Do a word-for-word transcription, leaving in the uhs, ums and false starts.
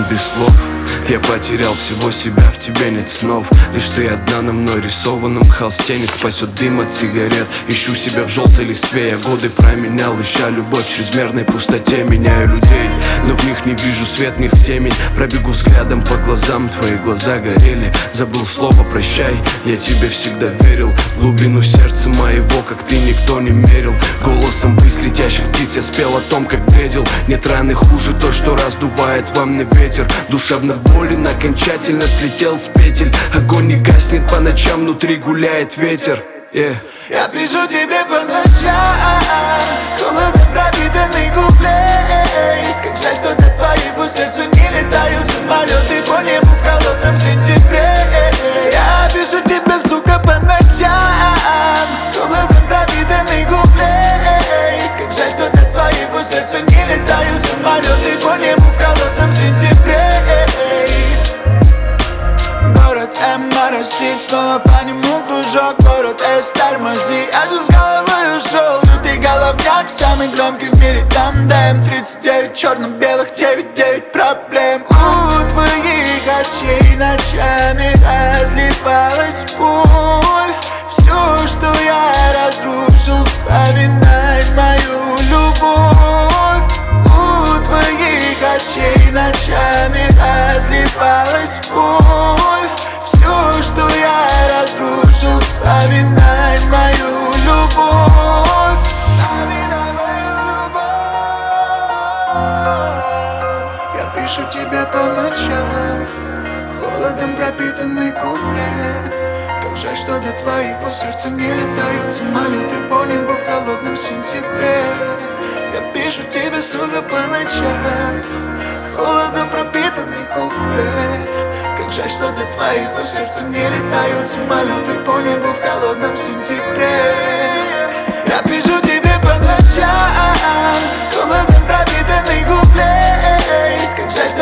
без слов. Я потерял всего себя, в тебе нет снов. Лишь ты одна на мной рисованном холсте. Не спасет дым от сигарет. Ищу себя в желтой листве. Я годы променял, ища любовь в чрезмерной пустоте. Меняю людей, но в них не вижу свет, в них темень. Пробегу взглядом по глазам, твои глаза горели. Забыл слово прощай, я тебе всегда верил. Глубину сердца моего, как ты, никто не мерил. Голосом высь летящих птиц я спел о том, как бредил. Нет раны хуже той, что раздувает во мне ветер. Душевно болен, окончательно слетел с петель. Огонь не гаснет по ночам, внутри гуляет ветер. yeah. Я пишу тебе по ночам, холодом пропитанный куплет. Как жаль, что до твоего сердца не летают самолеты по небу в холодном сентябре. Я пишу тебе, сука, по ночам, холодом пропитанный куплет. Как жаль, что до твоего сердца не летают самолеты по небу в холодном сентябре. Город М-России, снова по нему кружок. Город С, тормози, я же с головой ушел. Лютый головняк, самый громкий в мире тандем. Тридцать девять черно-белых, девять девять проблем. У твоих очей ночами разливалась пуль. Все, что я разрушил, вспоминай мою любовь. У твоих очей ночами разливалась пуль. Все, что я разрушил, вспоминай мою любовь. Вспоминай мою любовь. Я пишу тебе по ночам, холодом пропитанный куплет. Как жаль, что до твоего сердца не летают самолеты по небу в холодном сентябре. Я пишу тебе, сука, по ночам, холодом пропитанный куплет. Как жаль, что до твоего сердца не летают самолеты по небу в холодном сентябре. Я пишу тебе по ночам, холодом пропитанный куплет. Как жаль, что